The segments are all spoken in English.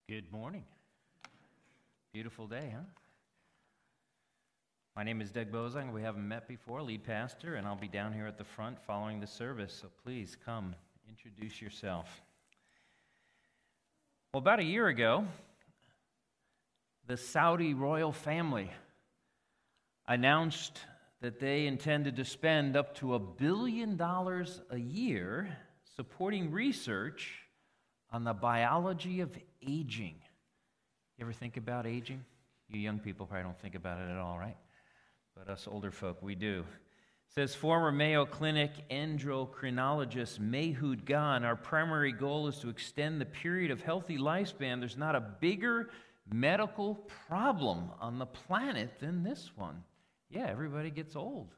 Good morning. Beautiful day, huh? My name is Doug Bozang. We haven't met before, lead pastor, and I'll be down here at the front following the service, so please come, introduce yourself. Well, about a year ago, the Saudi royal family announced that they intended to spend up to $1 billion a year supporting research on the biology of aging. You ever think about aging? You young people probably don't think about it at all, right? But us older folk, we do. It says, former Mayo Clinic endocrinologist Mahood Khan, our primary goal is to extend the period of healthy lifespan. There's not a bigger medical problem on the planet than this one. Yeah, everybody gets old.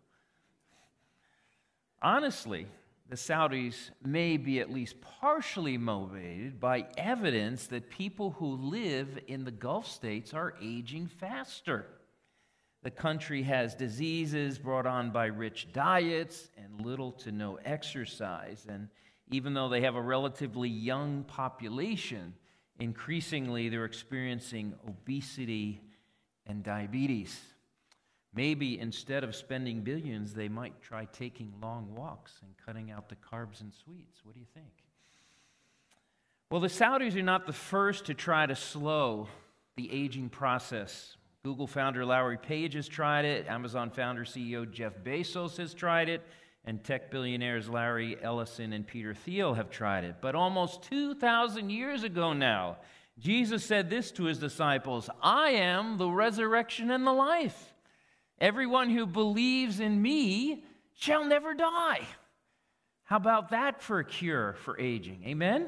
Honestly, the Saudis may be at least partially motivated by evidence that people who live in the Gulf states are aging faster. The country has diseases brought on by rich diets and little to no exercise. And even though they have a relatively young population, increasingly they're experiencing obesity and diabetes. Maybe instead of spending billions, they might try taking long walks and cutting out the carbs and sweets. What do you think? Well, the Saudis are not the first to try to slow the aging process. Google founder Larry Page has tried it. Amazon founder CEO Jeff Bezos has tried it. And tech billionaires Larry Ellison and Peter Thiel have tried it. But almost 2,000 years ago now, Jesus said this to his disciples, "I am the resurrection and the life. Everyone who believes in me shall never die." How about that for a cure for aging? Amen?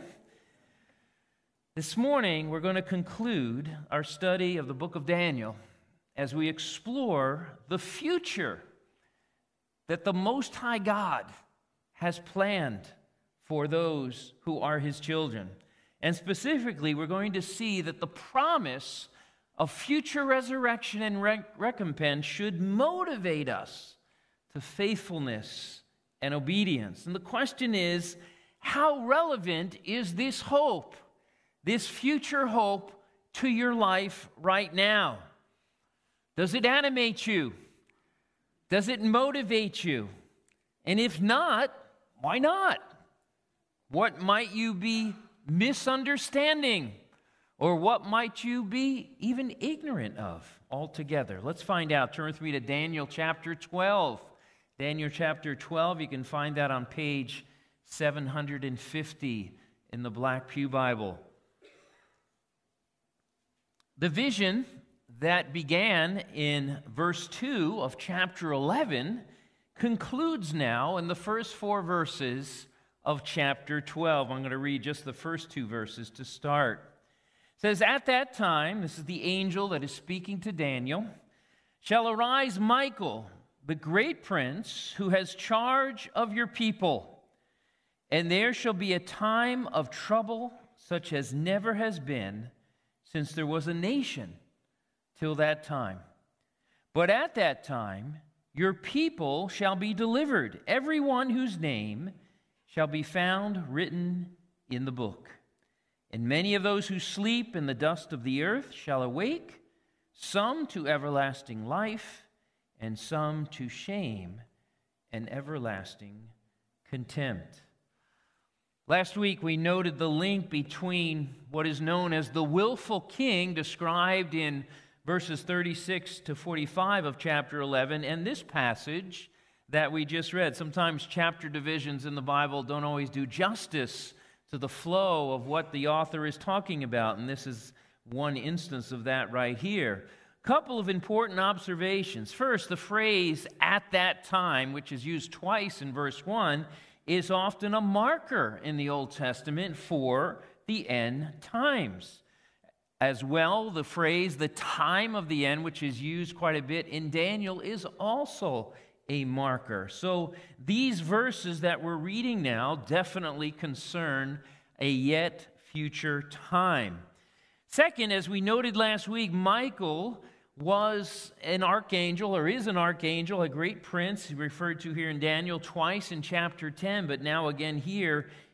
This morning, we're going to conclude our study of the book of Daniel as we explore the future that the Most High God has planned for those who are His children. And specifically, we're going to see that the promise of future resurrection and recompense should motivate us to faithfulness and obedience. And the question is, how relevant is this hope, this future hope, to your life right now? Does it animate you? Does it motivate you? And if not, why not? What might you be misunderstanding? Or what might you be even ignorant of altogether? Let's find out. Turn with me to Daniel chapter 12. Daniel chapter 12, you can find that on page 750 in the Black Pew Bible. The vision that began in verse 2 of chapter 11 concludes now in the first 4 verses of chapter 12. I'm going to read just the first 2 verses to start. It says, "At that time," this is the angel that is speaking to Daniel, "shall arise Michael, the great prince, who has charge of your people. And there shall be a time of trouble such as never has been since there was a nation till that time. But at that time your people shall be delivered, every one whose name shall be found written in the book. And many of those who sleep in the dust of the earth shall awake, some to everlasting life, and some to shame and everlasting contempt." Last week we noted the link between what is known as the willful king, described in verses 36 to 45 of chapter 11, and this passage that we just read. Sometimes chapter divisions in the Bible don't always do justice to the flow of what the author is talking about, and this is one instance of that right here. A couple of important observations. First, the phrase "at that time," which is used twice in verse 1, is often a marker in the Old Testament for the end times. As well, the phrase "the time of the end," which is used quite a bit in Daniel, is also a marker. So these verses that we're reading now definitely concern a yet future time. Second, as we noted last week, Michael was an archangel, or is an archangel, a great prince referred to here in Daniel twice in chapter 10, but now again here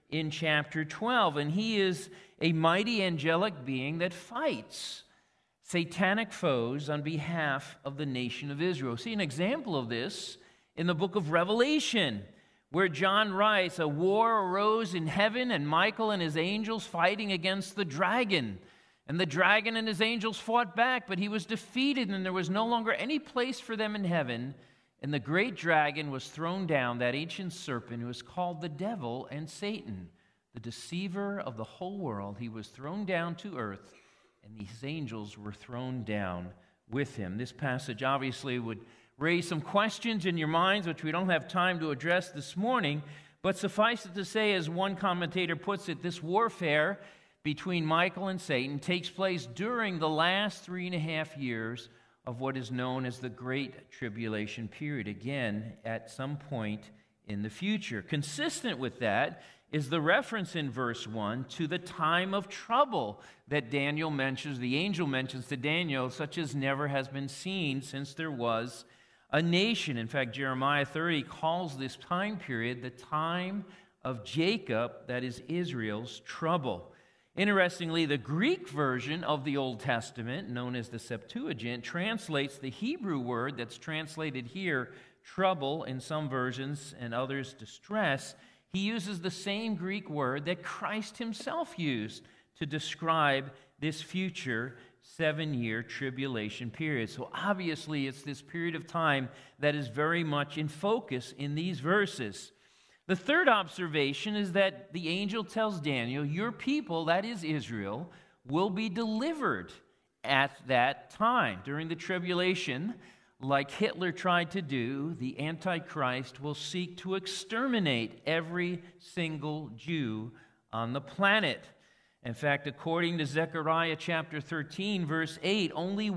in chapter 12. And he is a mighty angelic being that fights satanic foes on behalf of the nation of Israel. See an example of this in the book of Revelation, where John writes, a war arose in heaven, and Michael and his angels fighting against the dragon. And the dragon and his angels fought back, but he was defeated, and there was no longer any place for them in heaven. And the great dragon was thrown down, that ancient serpent who is called the devil and Satan, the deceiver of the whole world. He was thrown down to earth, and these angels were thrown down with him. This passage obviously would raise some questions in your minds, which we don't have time to address this morning, but suffice it to say, as one commentator puts it, this warfare between Michael and Satan takes place during the last 3.5 years of what is known as the Great Tribulation period, again, at some point in the future. Consistent with that is the reference in verse 1 to the time of trouble that Daniel mentions, the angel mentions to Daniel, such as never has been seen since there was a nation. In fact, Jeremiah 30 calls this time period the time of Jacob, that is Israel's trouble. Interestingly, the Greek version of the Old Testament, known as the Septuagint, translates the Hebrew word that's translated here, trouble in some versions and others, distress. He uses the same Greek word that Christ himself used to describe this future 7-year tribulation period. So obviously, it's this period of time that is very much in focus in these verses. The third observation is that the angel tells Daniel, your people, that is Israel, will be delivered at that time. During the tribulation, like Hitler tried to do, the Antichrist will seek to exterminate every single Jew on the planet. In fact, according to Zechariah chapter 13, verse 8, only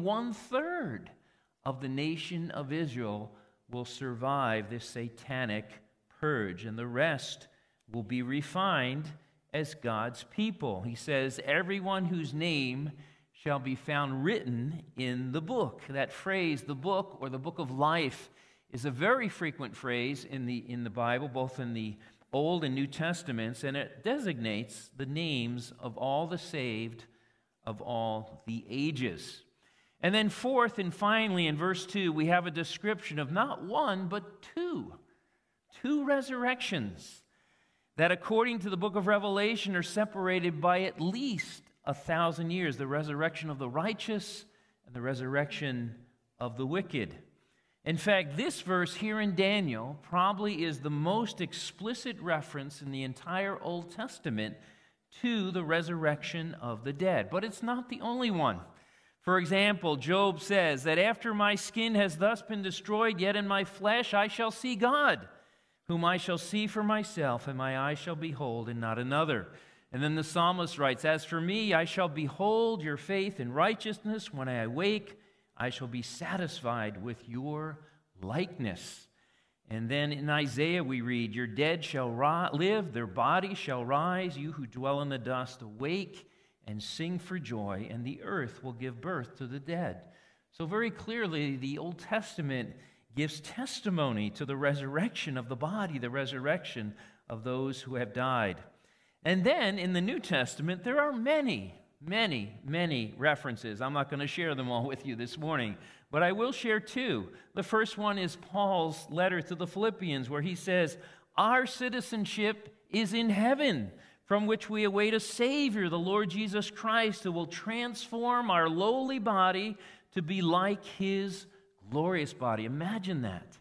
1/3 of the nation of Israel will survive this satanic purge, and the rest will be refined as God's people. He says, everyone whose name shall be found written in the book. That phrase, the book or the book of life, is a very frequent phrase in the Bible, both in the Old and New Testaments, and it designates the names of all the saved of all the ages. And then fourth and finally, in verse 2, we have a description of not one, but two resurrections that, according to the book of Revelation, are separated by at least 1,000 years, the resurrection of the righteous and the resurrection of the wicked. In fact, this verse here in Daniel probably is the most explicit reference in the entire Old Testament to the resurrection of the dead. But it's not the only one. For example, Job says that after my skin has thus been destroyed, yet in my flesh I shall see God, whom I shall see for myself, and my eyes shall behold, and not another. And then the psalmist writes, as for me, I shall behold your faith in righteousness. When I awake, I shall be satisfied with your likeness. And then in Isaiah we read, your dead shall live, their bodies shall rise. You who dwell in the dust, awake and sing for joy, and the earth will give birth to the dead. So very clearly, the Old Testament gives testimony to the resurrection of the body, the resurrection of those who have died. And then in the New Testament, there are many references. I'm not going to share them all with you this morning, but I will share two. The first one is Paul's letter to the Philippians, where he says, our citizenship is in heaven, from which we await a Savior, the Lord Jesus Christ, who will transform our lowly body to be like his glorious body. Imagine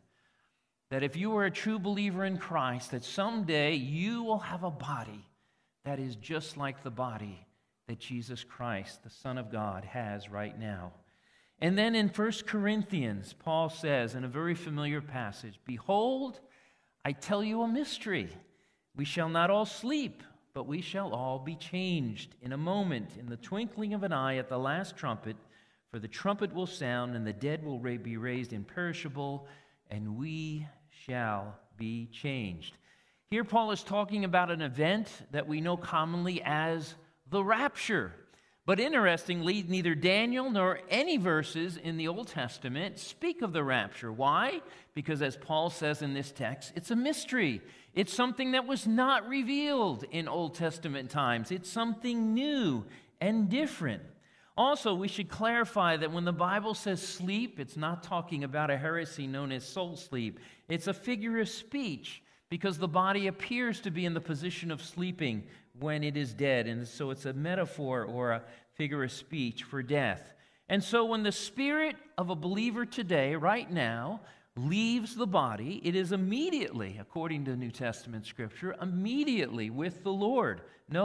that if you are a true believer in Christ, that someday you will have a body that is just like the body that Jesus Christ, the Son of God, has right now. And then in 1 Corinthians, Paul says in a very familiar passage, behold, I tell you a mystery. We shall not all sleep, but we shall all be changed in a moment, in the twinkling of an eye, at the last trumpet. For the trumpet will sound, and the dead will be raised imperishable, and we shall be changed. Here Paul is talking about an event that we know commonly as the rapture. But interestingly, neither Daniel nor any verses in the Old Testament speak of the rapture. Why? Because as Paul says in this text, it's a mystery. It's something that was not revealed in Old Testament times. It's something new and different. Also, we should clarify that when the Bible says sleep, it's not talking about a heresy known as soul sleep. It's a figure of speech because the body appears to be in the position of sleeping when it is dead. And so it's a metaphor or a figure of speech for death. And so when the spirit of a believer today, right now, leaves the body, it is immediately, according to New Testament Scripture, immediately with the Lord.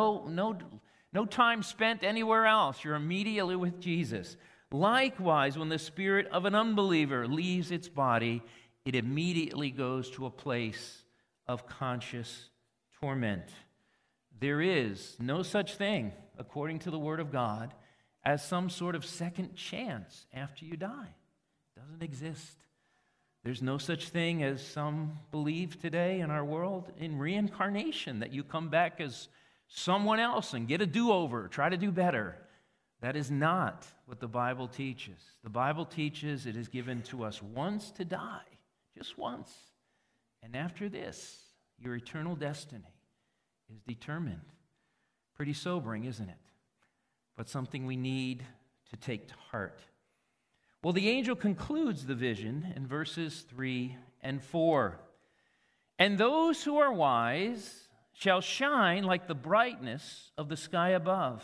No time spent anywhere else. You're immediately with Jesus. Likewise, when the spirit of an unbeliever leaves its body, it immediately goes to a place of conscious torment. There is no such thing, according to the Word of God, as some sort of second chance after you die. It doesn't exist. There's no such thing as some believe today in our world in reincarnation, that you come back as someone else and get a do-over, try to do better. That is not what the Bible teaches. The Bible teaches it is given to us once to die, just once. And after this, your eternal destiny is determined. Pretty sobering, isn't it? But something we need to take to heart. Well, the angel concludes the vision in verses 3 and 4. And those who are wise shall shine like the brightness of the sky above,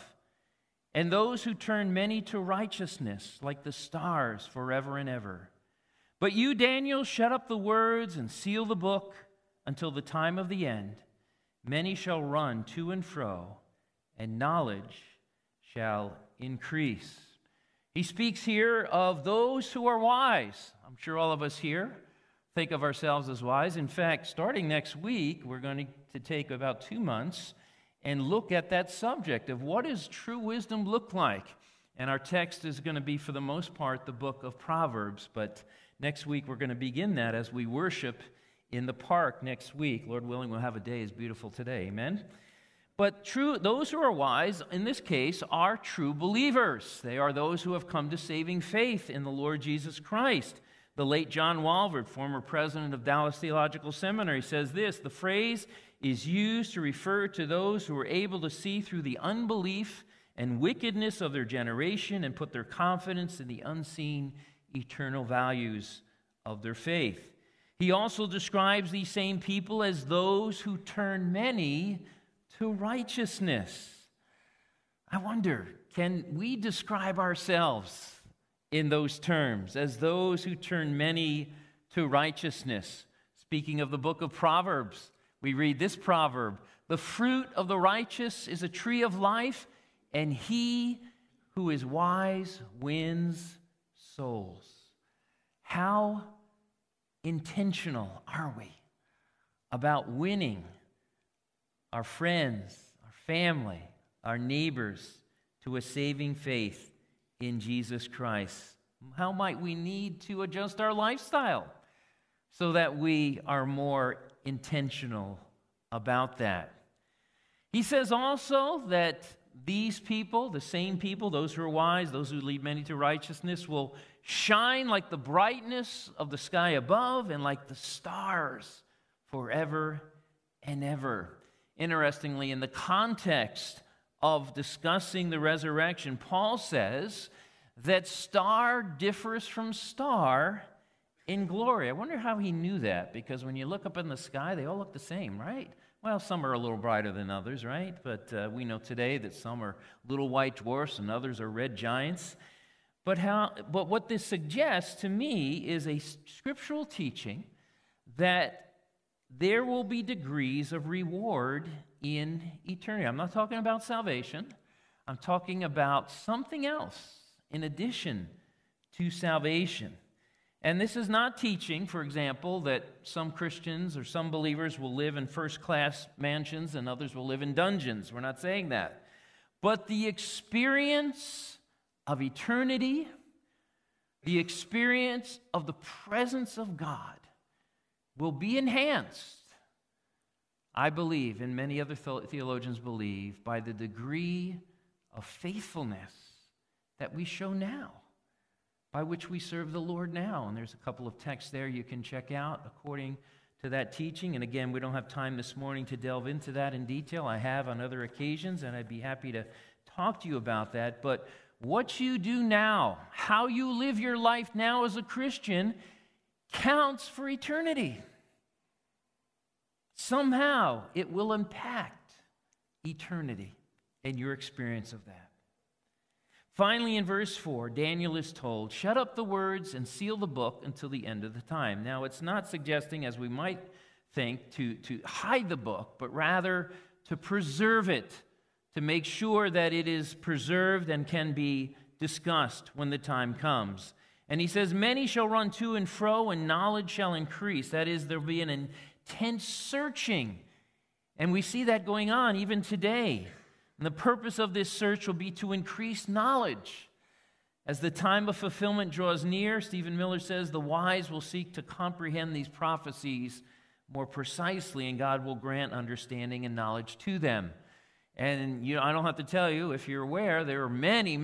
and those who turn many to righteousness like the stars forever and ever. But you, Daniel, shut up the words and seal the book until the time of the end. Many shall run to and fro, and knowledge shall increase. He speaks here of those who are wise. I'm sure all of us here think of ourselves as wise. In fact, starting next week, we're going to take about 2 months and look at that subject of what does true wisdom look like. And our text is going to be, for the most part, the book of Proverbs. But next week, we're going to begin that as we worship in the park next week. Lord willing, we'll have a day as beautiful today. Amen? But those who are wise, in this case, are true believers. They are those who have come to saving faith in the Lord Jesus Christ. The late John Walvoord, former president of Dallas Theological Seminary, says this: the phrase is used to refer to those who are able to see through the unbelief and wickedness of their generation and put their confidence in the unseen eternal values of their faith. He also describes these same people as those who turn many to righteousness. I wonder, can we describe ourselves in those terms, as those who turn many to righteousness? Speaking of the book of Proverbs, we read this proverb: the fruit of the righteous is a tree of life, and he who is wise wins souls. How intentional are we about winning our friends, our family, our neighbors to a saving faith in Jesus Christ? How might we need to adjust our lifestyle so that we are more intentional about that? He says also that these people, the same people, those who are wise, those who lead many to righteousness, will shine like the brightness of the sky above and like the stars forever and ever. Interestingly, in the context of discussing the resurrection, Paul says that star differs from star in glory. I wonder how he knew that, because when you look up in the sky, they all look the same, right? Well, some are a little brighter than others, right? But we know today that some are little white dwarfs and others are red giants. But what this suggests to me is a scriptural teaching that there will be degrees of reward in eternity. I'm not talking about salvation. I'm talking about something else in addition to salvation. And this is not teaching, for example, that some Christians or some believers will live in first-class mansions and others will live in dungeons. We're not saying that. But the experience of eternity, the experience of the presence of God, will be enhanced, I believe, and many other theologians believe, by the degree of faithfulness that we show now, by which we serve the Lord now. And there's a couple of texts there you can check out according to that teaching. And again, we don't have time this morning to delve into that in detail. I have on other occasions, and I'd be happy to talk to you about that. But what you do now, how you live your life now as a Christian, counts for eternity. Somehow it will impact eternity and your experience of that. Finally, in verse 4, Daniel is told, shut up the words and seal the book until the end of the time. Now, it's not suggesting, as we might think, to hide the book, but rather to preserve it, to make sure that it is preserved and can be discussed when the time comes. And he says, many shall run to and fro, and knowledge shall increase. That is, there will be an intense searching. And we see that going on even today. And the purpose of this search will be to increase knowledge. As the time of fulfillment draws near, Stephen Miller says, the wise will seek to comprehend these prophecies more precisely, and God will grant understanding and knowledge to them. And I don't have to tell you, if you're aware, there are many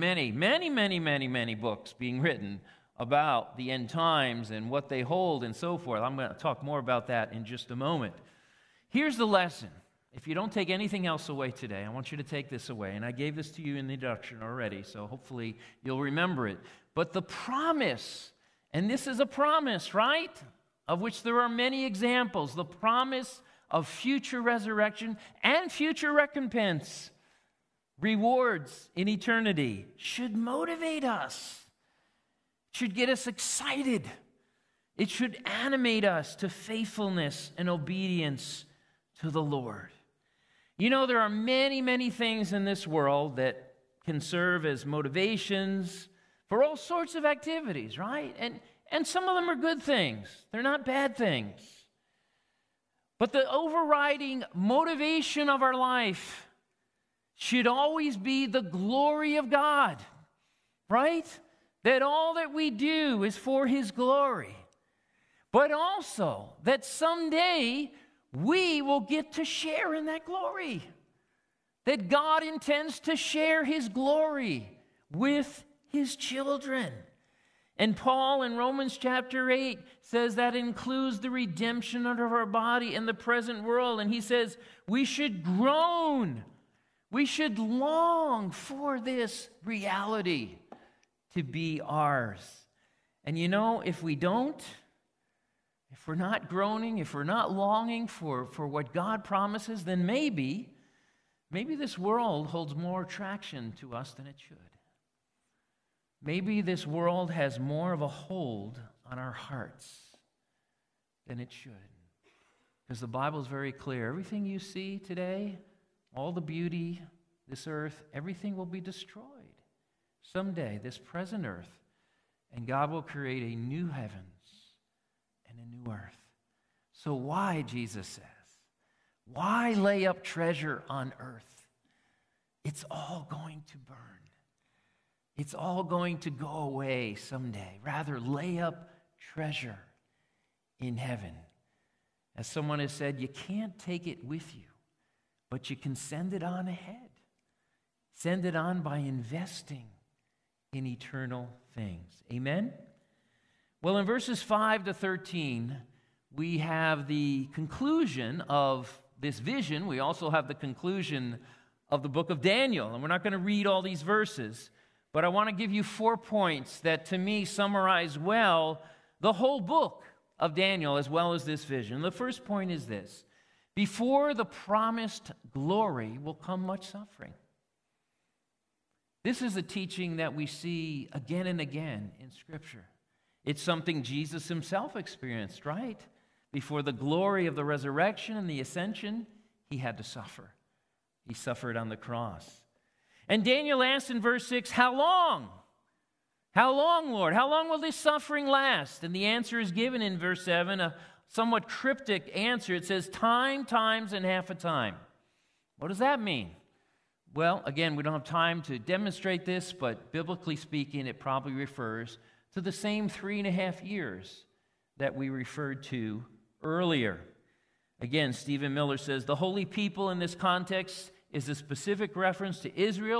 books being written about the end times and what they hold and so forth. I'm going to talk more about that in just a moment. Here's the lesson. If you don't take anything else away today, I want you to take this away. And I gave this to you in the introduction already, so hopefully you'll remember it. But the promise, and this is a promise, right? Of which there are many examples. The promise of future resurrection and future recompense, rewards in eternity, should motivate us, should get us excited. It should animate us to faithfulness and obedience to the Lord. There are many things in this world that can serve as motivations for all sorts of activities, right? And some of them are good things. They're not bad things. But the overriding motivation of our life should always be the glory of God, right? That all that we do is for His glory. But also that someday we will get to share in that glory. That God intends to share His glory with His children. And Paul in Romans chapter 8 says that includes the redemption of our body in the present world. And he says we should groan. We should long for this reality to be ours. And if we don't, if we're not groaning, if we're not longing for what God promises, then maybe this world holds more attraction to us than it should. Maybe this world has more of a hold on our hearts than it should. Because the Bible is very clear. Everything you see today, all the beauty, this earth, everything will be destroyed someday, this present earth. And God will create a new heavens and a new earth. So why, Jesus says, why lay up treasure on earth? It's all going to burn. It's all going to go away someday. Rather, lay up treasure in heaven. As someone has said, you can't take it with you, but you can send it on ahead. Send it on by investing in eternal things. Amen? Well, in verses 5 to 13, we have the conclusion of this vision. We also have the conclusion of the book of Daniel. And we're not going to read all these verses, but I want to give you 4 points that to me summarize well the whole book of Daniel as well as this vision. The first point is this: before the promised glory will come much suffering. This is a teaching that we see again and again in Scripture. It's something Jesus himself experienced, right? Before the glory of the resurrection and the ascension, he had to suffer. He suffered on the cross. And Daniel asks in verse 6, how long? How long, Lord? How long will this suffering last? And the answer is given in verse 7, a somewhat cryptic answer. It says, time, times, and half a time. What does that mean? Well, again, we don't have time to demonstrate this, but biblically speaking, it probably refers to the same 3.5 years that we referred to earlier. Again, Stephen Miller says, the holy people in this context is a specific reference to Israel,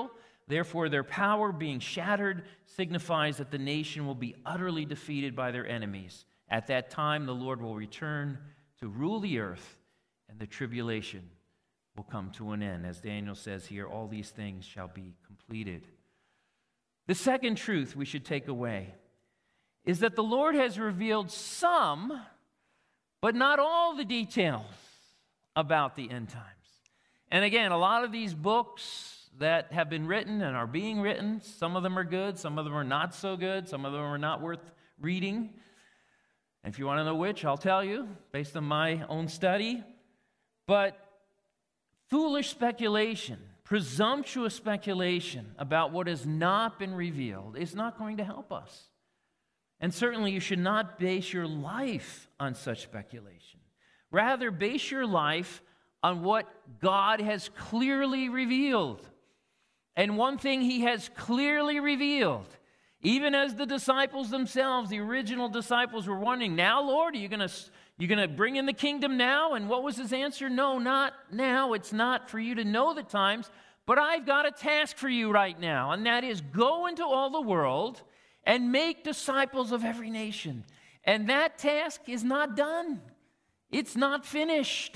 Therefore, their power being shattered signifies that the nation will be utterly defeated by their enemies. At that time, the Lord will return to rule the earth, and the tribulation will come to an end. As Daniel says here, all these things shall be completed. The second truth we should take away is that the Lord has revealed some, but not all the details about the end times. And again, a lot of these books that have been written and are being written, some of them are good, some of them are not so good, some of them are not worth reading. And if you want to know which, I'll tell you, based on my own study. But foolish speculation, presumptuous speculation about what has not been revealed is not going to help us. And certainly you should not base your life on such speculation. Rather, base your life on what God has clearly revealed. And one thing he has clearly revealed, even as the disciples themselves, the original disciples, were wondering, now, Lord, are you going to bring in the kingdom now? And what was his answer? No, not now. It's not for you to know the times, but I've got a task for you right now, and that is go into all the world and make disciples of every nation. And that task is not done. It's not finished.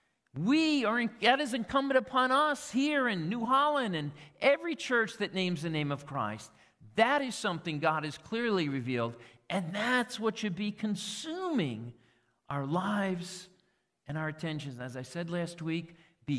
That is incumbent upon us here in New Holland and every church that names the name of Christ. That is something God has clearly revealed, and that's what should be consuming our lives and our attentions. As I said last week, be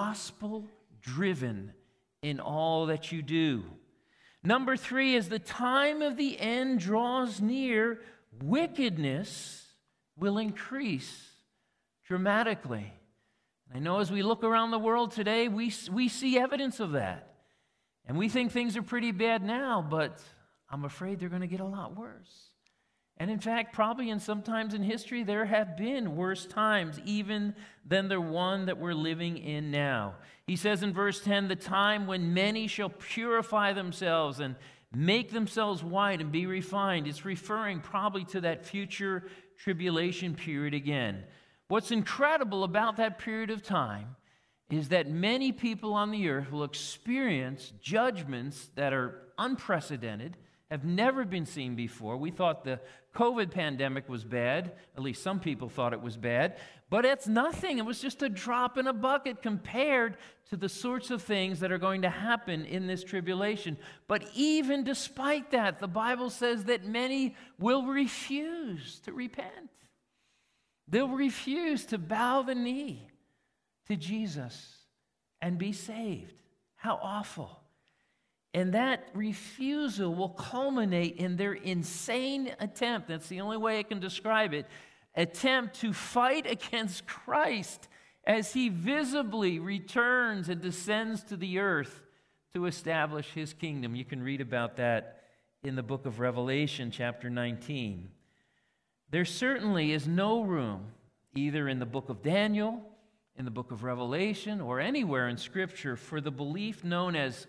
gospel-driven in all that you do. Number 3, as the time of the end draws near, wickedness will increase dramatically. I know as we look around the world today, we see evidence of that. And we think things are pretty bad now, but I'm afraid they're going to get a lot worse. And in fact, probably in some times in history, there have been worse times even than the one that we're living in now. He says in verse 10, the time when many shall purify themselves and make themselves white and be refined. It's referring probably to that future tribulation period again. What's incredible about that period of time is that many people on the earth will experience judgments that are unprecedented, have never been seen before. We thought the COVID pandemic was bad. At least some people thought it was bad. But it's nothing. It was just a drop in a bucket compared to the sorts of things that are going to happen in this tribulation. But even despite that, the Bible says that many will refuse to repent. They'll refuse to bow the knee to Jesus and be saved. How awful. And that refusal will culminate in their insane attempt, that's the only way I can describe it, attempt to fight against Christ as he visibly returns and descends to the earth to establish his kingdom. You can read about that in the book of Revelation, chapter 19. There certainly is no room, either in the book of Daniel, in the book of Revelation, or anywhere in Scripture, for the belief known as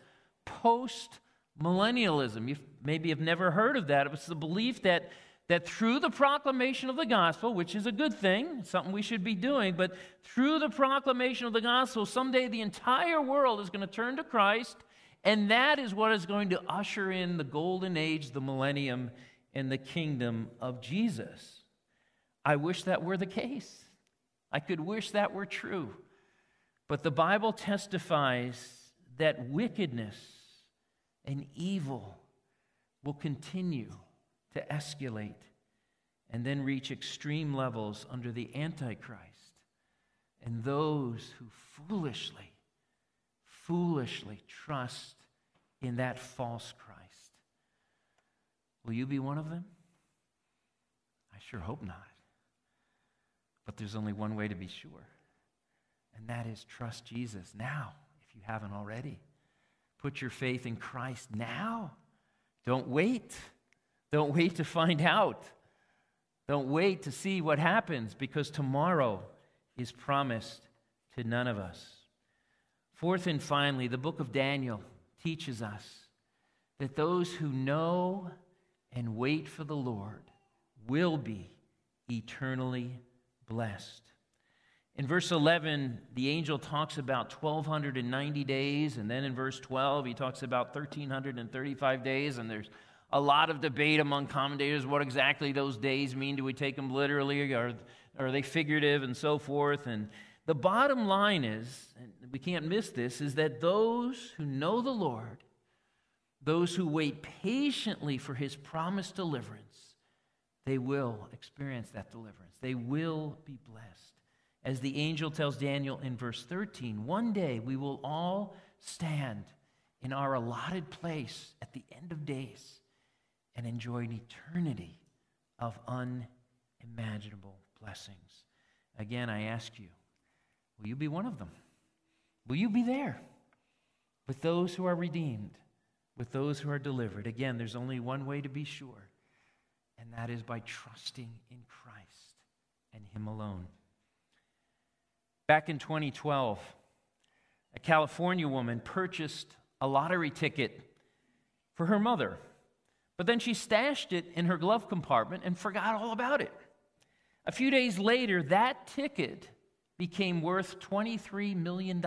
post-millennialism. You maybe have never heard of that. It was the belief that through the proclamation of the gospel, which is a good thing, something we should be doing, but through the proclamation of the gospel, someday the entire world is going to turn to Christ, and that is what is going to usher in the golden age, the millennium, and the kingdom of Jesus. I wish that were the case. I could wish that were true. But the Bible testifies that wickedness and evil will continue to escalate and then reach extreme levels under the Antichrist and those who foolishly trust in that false Christ. Will you be one of them? I sure hope not. But there's only one way to be sure, and that is trust Jesus now, if you haven't already. Put your faith in Christ now. Don't wait. Don't wait to find out. Don't wait to see what happens, because tomorrow is promised to none of us. Fourth and finally, the book of Daniel teaches us that those who know and wait for the Lord will be eternally blessed. In verse 11, the angel talks about 1,290 days, and then in verse 12, he talks about 1,335 days, and there's a lot of debate among commentators what exactly those days mean. Do we take them literally, or are they figurative, and so forth? And the bottom line is, and we can't miss this, is that those who know the Lord, those who wait patiently for his promised deliverance, they will experience that deliverance. They will be blessed. As the angel tells Daniel in verse 13, one day we will all stand in our allotted place at the end of days and enjoy an eternity of unimaginable blessings. Again, I ask you, will you be one of them? Will you be there with those who are redeemed, with those who are delivered? Again, there's only one way to be sure, and that is by trusting in Christ and him alone. Back in 2012, a California woman purchased a lottery ticket for her mother, but then she stashed it in her glove compartment and forgot all about it. A few days later, that ticket became worth $23 million,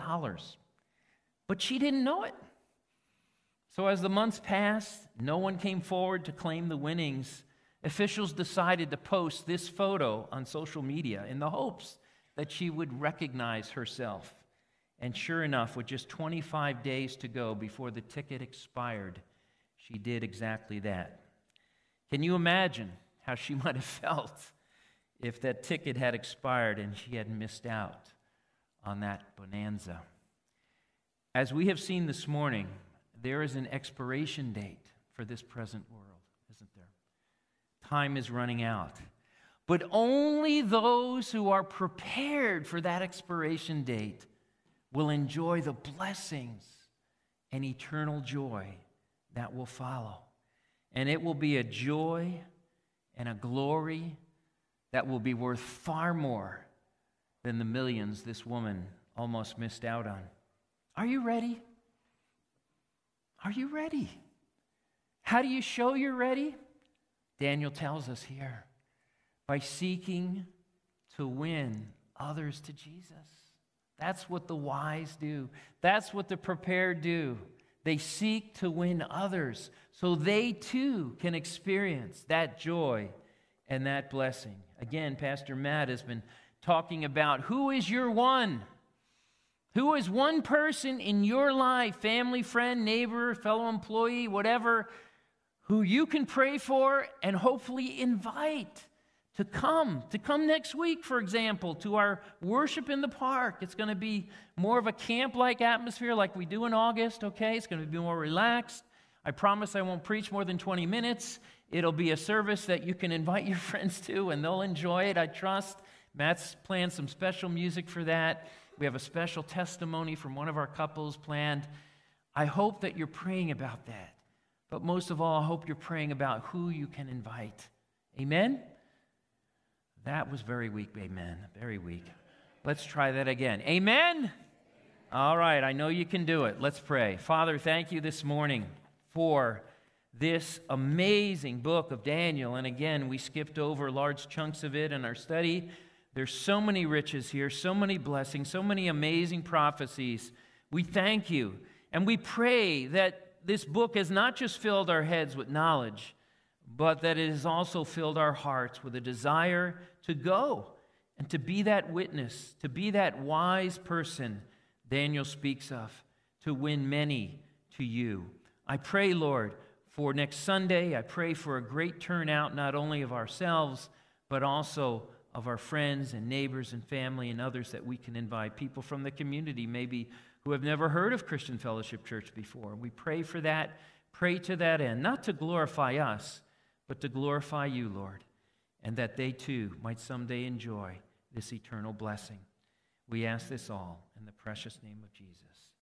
but she didn't know it. So as the months passed, no one came forward to claim the winnings. Officials decided to post this photo on social media in the hopes that she would recognize herself. And sure enough, with just 25 days to go before the ticket expired, she did exactly that. Can you imagine how she might have felt if that ticket had expired and she had missed out on that bonanza? As we have seen this morning, there is an expiration date for this present world, isn't there? Time is running out. But only those who are prepared for that expiration date will enjoy the blessings and eternal joy that will follow. And it will be a joy and a glory that will be worth far more than the millions this woman almost missed out on. Are you ready? Are you ready? How do you show you're ready? Daniel tells us here, by seeking to win others to Jesus. That's what the wise do. That's what the prepared do. They seek to win others so they too can experience that joy and that blessing. Again, Pastor Matt has been talking about who is your one? Who is one person in your life, family, friend, neighbor, fellow employee, whatever, who you can pray for and hopefully invite to come next week, for example, to our worship in the park. It's going to be more of a camp-like atmosphere like we do in August, okay? It's going to be more relaxed. I promise I won't preach more than 20 minutes. It'll be a service that you can invite your friends to, and they'll enjoy it, I trust. Matt's planned some special music for that. We have a special testimony from one of our couples planned. I hope that you're praying about that. But most of all, I hope you're praying about who you can invite. Amen? That was very weak, amen. Very weak. Let's try that again. Amen? All right, I know you can do it. Let's pray. Father, thank you this morning for this amazing book of Daniel. And again, we skipped over large chunks of it in our study. There's so many riches here, so many blessings, so many amazing prophecies. We thank you. And we pray that this book has not just filled our heads with knowledge, but that it has also filled our hearts with a desire to go and to be that witness, to be that wise person Daniel speaks of, to win many to you. I pray, Lord, for next Sunday. I pray for a great turnout, not only of ourselves, but also of our friends and neighbors and family and others that we can invite, people from the community maybe who have never heard of Christian Fellowship Church before. We pray for that, pray to that end, not to glorify us, but to glorify you, Lord, and that they too might someday enjoy this eternal blessing. We ask this all in the precious name of Jesus.